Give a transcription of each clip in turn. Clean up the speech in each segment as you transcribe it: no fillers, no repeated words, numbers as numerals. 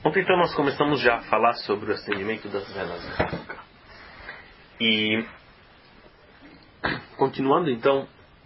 Ontem então nós começamos já a falar sobre o acendimento das velas de Hanukkah. E continuando então,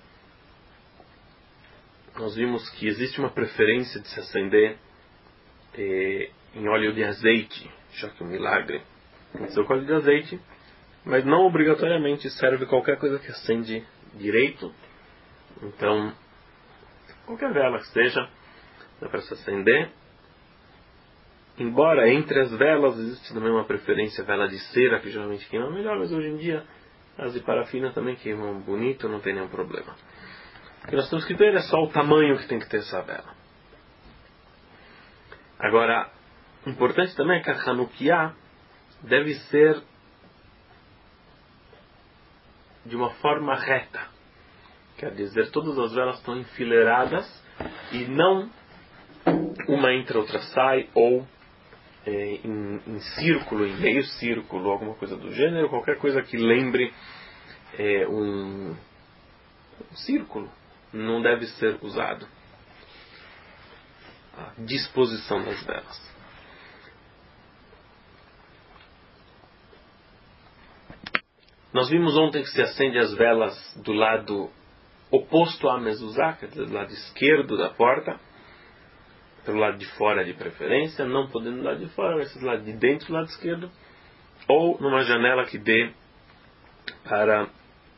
nós vimos que existe uma preferência de se acender em óleo de azeite, já que o milagre aconteceu com óleo de azeite, mas não obrigatoriamente serve qualquer coisa que acende direito. Então, qualquer vela que seja, dá para se acender. Embora entre as velas existe também uma preferência, vela de cera, que geralmente queima melhor, mas hoje em dia as de parafina também queimam bonito, não tem nenhum problema. O que nós temos que ver é só o tamanho que tem que ter essa vela. Agora, importante também é que a Hanukkah deve ser de uma forma reta. Quer dizer, todas as velas estão enfileiradas e não uma entra, outra sai, ou em círculo, em meio círculo, alguma coisa do gênero, qualquer coisa que lembre um círculo não deve ser usado. A disposição das velas. Nós vimos ontem que se acende as velas do lado oposto à mezuzá, quer dizer, do lado esquerdo da porta, pelo lado de fora de preferência, não podendo do lado de fora, vai ser do lado de dentro, do lado esquerdo, ou numa janela que dê para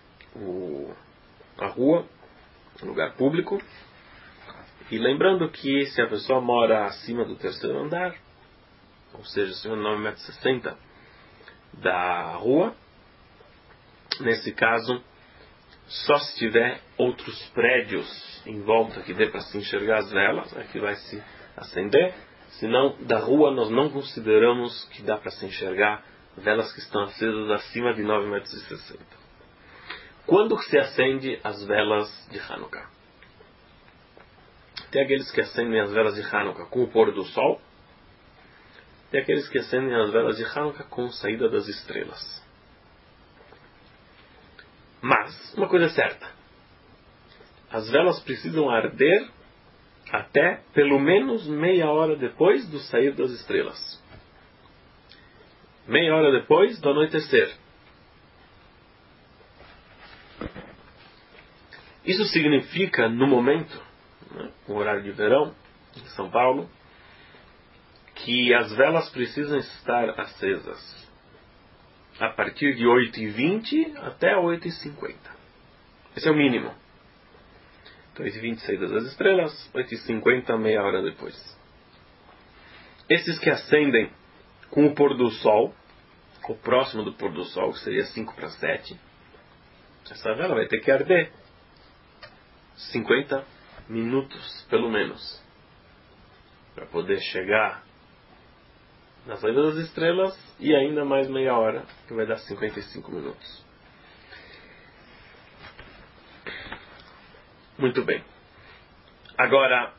a rua, um lugar público. E lembrando que se a pessoa mora acima do terceiro andar, ou seja, acima de 9,60 m da rua, nesse caso, só se tiver outros prédios em volta que dê para se enxergar as velas, é que vai se acender. Senão, da rua nós não consideramos que dá para se enxergar velas que estão acesas acima de 9,60 m. Quando que se acende as velas de Hanukkah? Tem aqueles que acendem as velas de Hanukkah com o pôr do sol. Tem aqueles que acendem as velas de Hanukkah com a saída das estrelas. Mas, uma coisa é certa. As velas precisam arder até pelo menos meia hora depois do sair das estrelas. Meia hora depois do anoitecer. Isso significa, no momento, no horário de verão, em São Paulo, que as velas precisam estar acesas a partir de 8h20 até 8h50. Esse é o mínimo. Então, 8h20 saídas das estrelas, 8h50, meia hora depois. Esses que acendem com o pôr do sol, ou próximo do pôr do sol, que seria 5 para 7, essa vela vai ter que arder 50 minutos, pelo menos, para poder chegar na saída das estrelas, e ainda mais meia hora, que vai dar 55 minutos. Muito bem. Agora,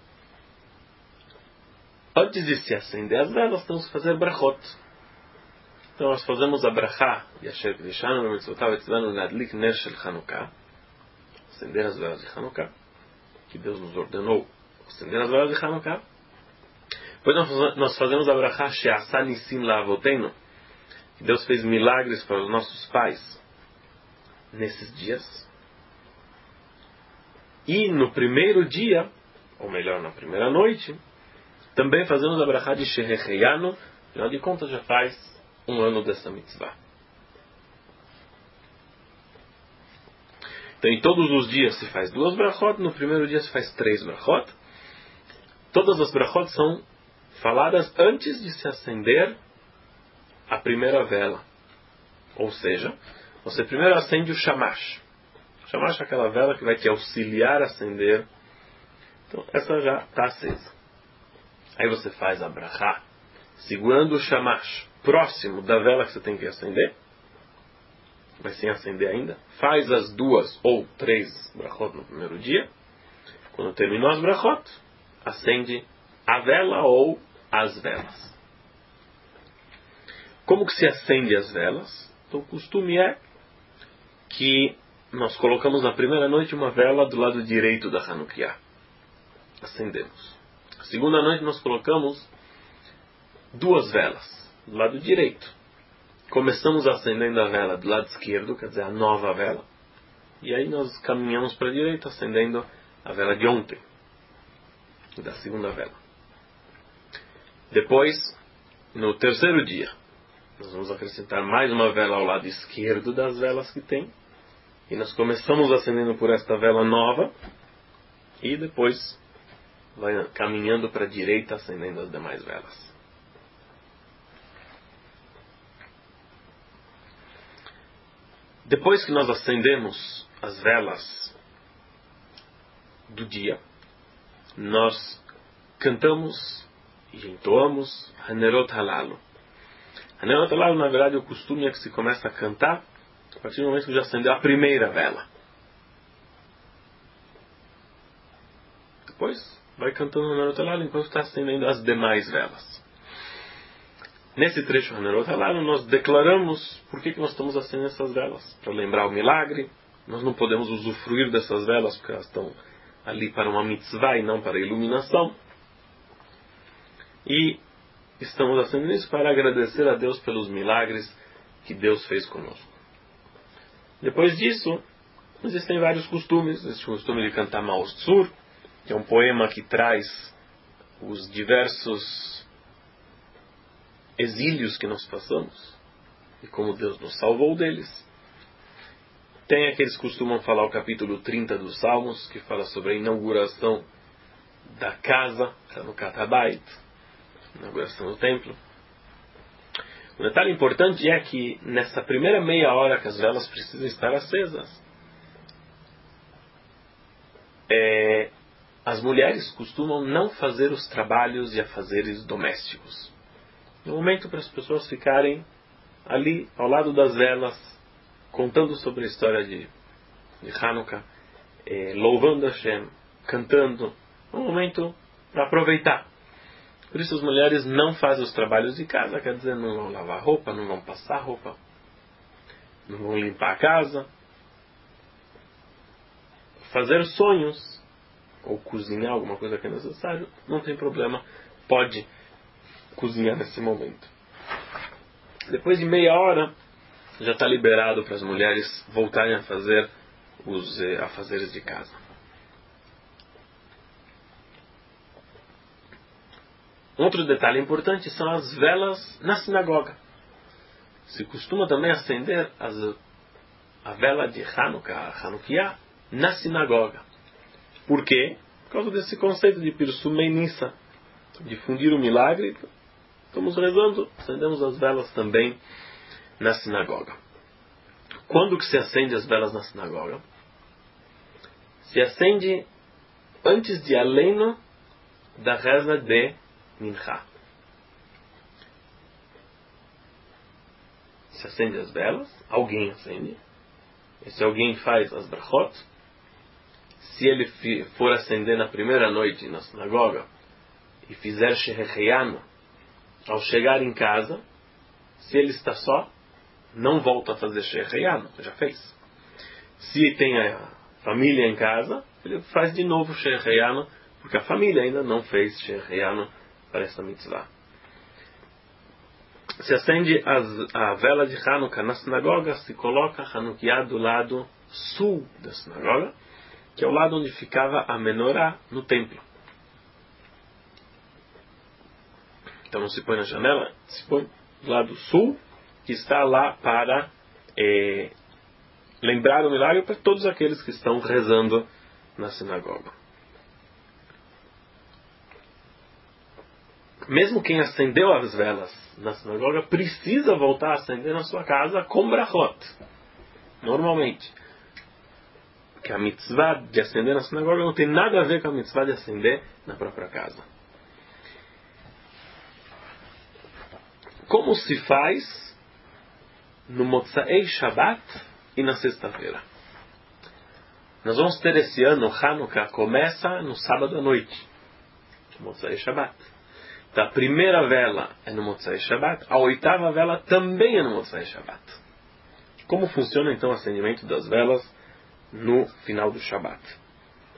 antes de se acender as velas, temos que fazer brachot. Então nós fazemos a brachá de Asher Kedishanu Mitzvotav Etzvanu Ladlik Ner Shel Hanukkah, acender as velas de Hanukkah, que Deus nos ordenou acender as velas de Hanukkah. Depois nós fazemos a brachá She'asa Nisim La'avoteinu, que Deus fez milagres para os nossos pais nesses dias. E no primeiro dia, ou melhor, na primeira noite, também fazemos a brachá de Shehecheyanu. Afinal de contas, já faz um ano dessa mitzvah. Então, em todos os dias se faz 2 brachot, no primeiro dia se faz 3 brachot. Todas as brachot são faladas antes de se acender a primeira vela. Ou seja, você primeiro acende o shamash. O shamash é aquela vela que vai te auxiliar a acender. Então, essa já está acesa. Aí você faz a brachá, segurando o shamash próximo da vela que você tem que acender, mas sem acender ainda. Faz as 2 ou 3 brachot no primeiro dia. Quando terminou as brachot, acende a vela ou as velas. Como que se acende as velas? Então, o costume é que nós colocamos na primeira noite uma vela do lado direito da Hanukkah. Acendemos. A segunda noite nós colocamos 2 velas do lado direito. Começamos acendendo a vela do lado esquerdo, quer dizer, a nova vela. E aí nós caminhamos para a direita, acendendo a vela de ontem, da segunda vela. Depois, no terceiro dia, nós vamos acrescentar mais uma vela ao lado esquerdo das velas que tem. E nós começamos acendendo por esta vela nova. E depois vai caminhando para a direita, acendendo as demais velas. Depois que nós acendemos as velas do dia, nós cantamos e entoamos Hanerot Halalu. Hanerot Halalu, na verdade, o costume é que se começa a cantar a partir do momento que já acendeu a primeira vela. Depois vai cantando Hanerot Halalu enquanto está acendendo as demais velas. Nesse trecho Hanerot Halalu nós declaramos por que nós estamos acendendo essas velas. Para lembrar o milagre. Nós não podemos usufruir dessas velas porque elas estão ali para uma mitzvah e não para a iluminação. E estamos acendendo isso para agradecer a Deus pelos milagres que Deus fez conosco. Depois disso, existem vários costumes. Existe o costume de cantar Maoz Tzur, que é um poema que traz os diversos exílios que nós passamos e como Deus nos salvou deles. Tem aqueles que costumam falar o capítulo 30 dos Salmos, que fala sobre a inauguração da casa, no Katabait, inauguração do templo. Um detalhe importante é que nessa primeira meia hora que as velas precisam estar acesas, as mulheres costumam não fazer os trabalhos e afazeres domésticos. No momento para as pessoas ficarem ali ao lado das velas, contando sobre a história de Hanukkah, louvando Hashem, cantando, um momento para aproveitar. Por isso as mulheres não fazem os trabalhos de casa, quer dizer, não vão lavar roupa, não vão passar roupa, não vão limpar a casa. Fazer sonhos, ou cozinhar alguma coisa que é necessário, não tem problema, pode cozinhar nesse momento. Depois de meia hora, já está liberado para as mulheres voltarem a fazer os afazeres de casa. Outro detalhe importante são as velas na sinagoga. Se costuma também acender a vela de Hanukkah, Hanukkah, na sinagoga. Por quê? Por causa desse conceito de Pirsumei Nissa, difundir o milagre. Estamos rezando, acendemos as velas também na sinagoga. Quando que se acende as velas na sinagoga? Se acende antes de Aleinu da reza de Mincha. Se acende as velas, alguém acende. Esse alguém faz as brachot. Se ele for acender na primeira noite na sinagoga e fizer Shehecheyanu, ao chegar em casa, se ele está só, não volta a fazer Shehecheyanu, já fez. Se tem a família em casa, ele faz de novo Shehecheyanu, porque a família ainda não fez Shehecheyanu para essa mitzvah. Se acende a vela de Hanukkah na sinagoga, se coloca Hanukkah do lado sul da sinagoga, que é o lado onde ficava a menorá no templo. Então não se põe na janela, se põe do lado sul, que está lá para lembrar o milagre para todos aqueles que estão rezando na sinagoga. Mesmo quem acendeu as velas na sinagoga precisa voltar a acender na sua casa com brachot. Normalmente. Porque a mitzvah de acender na sinagoga não tem nada a ver com a mitzvah de acender na própria casa. Como se faz no Motzei Shabbat e na sexta-feira? Nós vamos ter esse ano, Hanukkah começa no sábado à noite. Motzei Shabbat. Então a primeira vela é no Motzei Shabbat, a oitava vela também é no Motzei Shabbat. Como funciona então o acendimento das velas no final do Shabbat?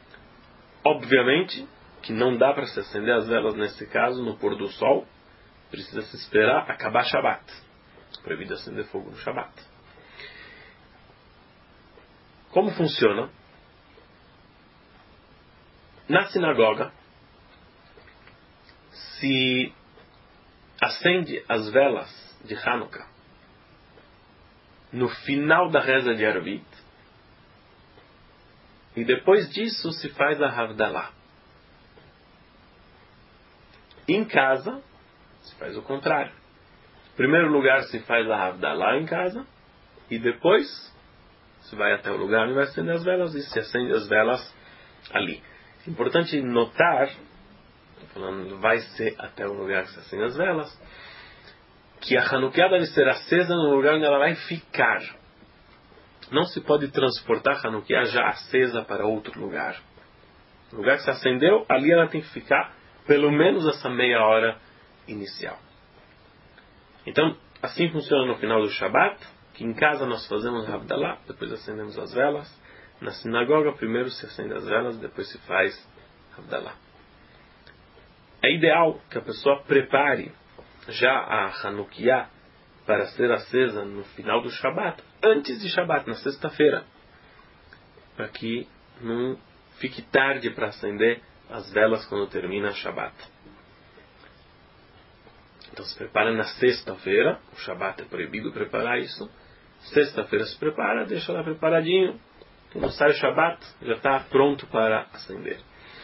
Obviamente que não dá para se acender as velas nesse caso no pôr do sol, precisa se esperar acabar Shabat. Proibido acender fogo no Shabat. Como funciona? Na sinagoga, se acende as velas de Hanukkah no final da reza de Arvit, e depois disso se faz a Havdalah. Em casa, se faz o contrário. Em primeiro lugar se faz a Havdalah em casa, e depois se vai até o lugar onde vai acender as velas, e se acende as velas ali. É importante notar, falando, vai ser até o lugar que se acende as velas, que a Hanukkah deve ser acesa no lugar onde ela vai ficar. Não se pode transportar a Hanukkah já acesa para outro lugar. O lugar que se acendeu, ali ela tem que ficar pelo menos essa meia hora inicial. Então, assim funciona no final do Shabat, que em casa nós fazemos a Havdalah, depois acendemos as velas. Na sinagoga, primeiro se acende as velas, depois se faz Havdalah. É ideal que a pessoa prepare já a Hanukkah para ser acesa no final do Shabat, antes de Shabat, na sexta-feira, para que não fique tarde para acender as velas quando termina Shabat. Então se prepara na sexta-feira, o Shabat é proibido preparar isso. Sexta-feira se prepara, deixa lá preparadinho. Quando sai o Shabat, já está pronto para acender.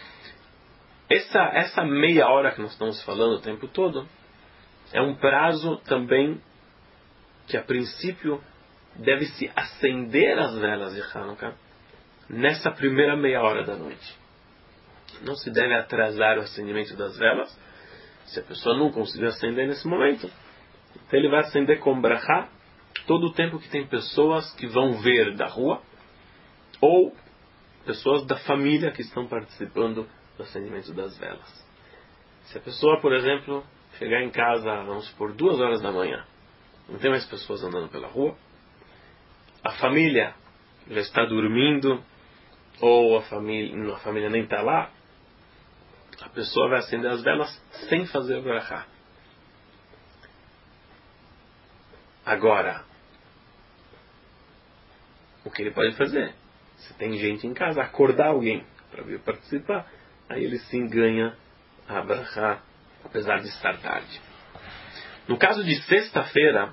Essa meia hora que nós estamos falando o tempo todo, é um prazo também que a princípio deve-se acender as velas de Hanukkah nessa primeira meia hora da noite. Não se deve atrasar o acendimento das velas. Se a pessoa não conseguir acender nesse momento, então ele vai acender com brachá todo o tempo que tem pessoas que vão ver da rua, ou pessoas da família que estão participando do acendimento das velas. Se a pessoa, por exemplo, chegar em casa, vamos supor, 2 horas da manhã, não tem mais pessoas andando pela rua, a família já está dormindo, ou a família nem está lá, a pessoa vai acender as velas sem fazer o brachá. Agora, o que ele pode fazer? Se tem gente em casa, acordar alguém para vir participar, aí ele sim ganha a brachá, apesar de estar tarde. No caso de sexta-feira,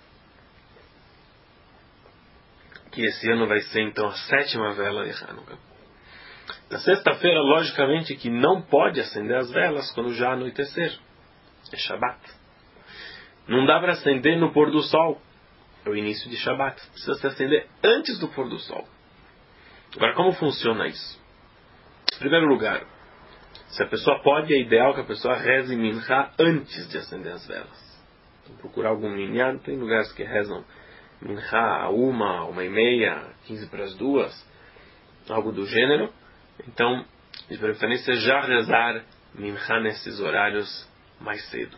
que esse ano vai ser então a 7ª vela de Hanukkah. Na sexta-feira, logicamente que não pode acender as velas quando já anoitecer. É Shabat. Não dá para acender no pôr do sol. É o início de Shabat. Precisa se acender antes do pôr do sol. Agora, como funciona isso? Em primeiro lugar, se a pessoa pode, é ideal que a pessoa reze Minchá antes de acender as velas. Então, procurar algum minyan. Tem lugares que rezam Minchá a 1h30, 1:45, algo do gênero. Então, de preferência, já rezar Minchá nesses horários mais cedo.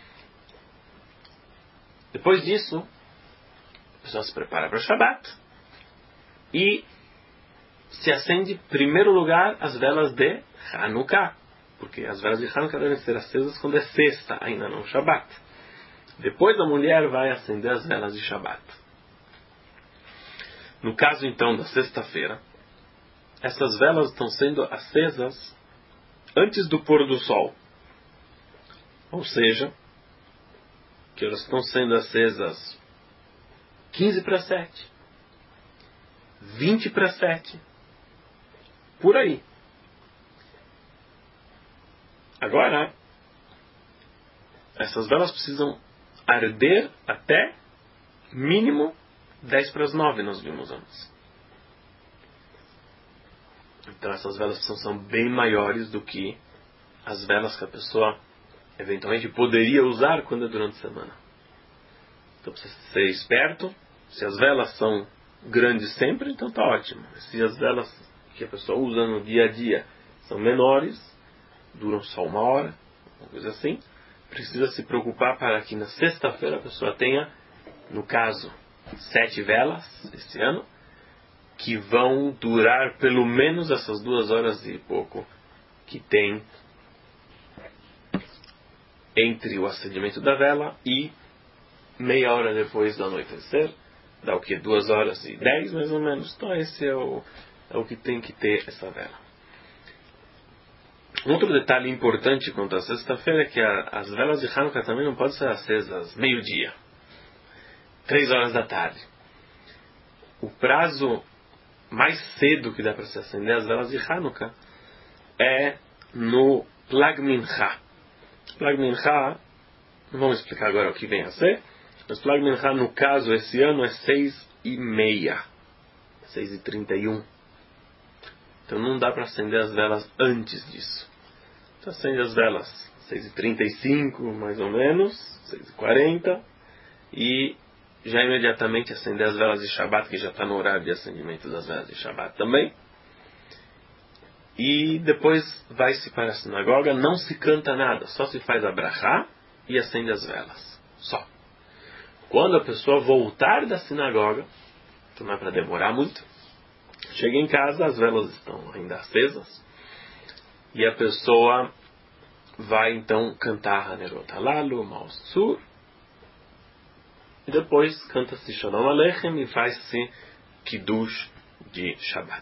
Depois disso, a pessoa se prepara para o Shabat e se acende, em primeiro lugar, as velas de Hanukkah. Porque as velas de Hanukkah devem ser acesas quando é sexta, ainda não Shabat. Depois a mulher vai acender as velas de Shabat. No caso, então, da sexta-feira, essas velas estão sendo acesas antes do pôr do sol. Ou seja, que elas estão sendo acesas 6:45, 6:50, por aí. Agora, essas velas precisam arder até mínimo 8:50, nós vimos antes. Então essas velas são bem maiores do que as velas que a pessoa eventualmente poderia usar quando é durante a semana. Então precisa ser esperto. Se as velas são grandes sempre, então está ótimo. Se as velas que a pessoa usa no dia a dia são menores, duram só 1 hora, uma coisa assim, precisa se preocupar para que na sexta-feira a pessoa tenha, no caso, 7 velas esse ano, que vão durar pelo menos essas 2 horas e pouco que tem entre o acendimento da vela e meia hora depois do anoitecer. Dá o que? 2h10 mais ou menos. Então esse é o que tem que ter essa vela. Outro detalhe importante quanto à sexta-feira é que as velas de Hanukkah também não podem ser acesas meio-dia, 3 horas da tarde. O prazo mais cedo que dá para se acender as velas de Hanukkah é no Plag Mincha. Plag Mincha, não vamos explicar agora o que vem a ser, mas Plag Mincha no caso esse ano é 6h30, 6h31. Então não dá para acender as velas antes disso. Você acende as velas 6h35 mais ou menos, 6h40, e já imediatamente acender as velas de Shabbat, que já está no horário de acendimento das velas de Shabbat também. E depois vai-se para a sinagoga, não se canta nada, só se faz a brachá e acende as velas. Só. Quando a pessoa voltar da sinagoga, então não é para demorar muito, chega em casa, as velas estão ainda acesas, e a pessoa vai então cantar Hanerot Halalu, Maoz Tzur, e depois canta-se Shalom Aleichem e faz-se Kiddush de Shabbat.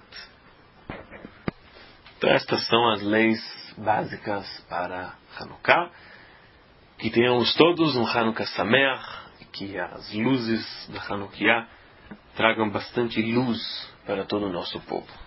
Então estas são as leis básicas para Hanukkah. Que tenhamos todos um Hanukkah Sameach, e que as luzes da Hanukkah tragam bastante luz para todo o nosso povo.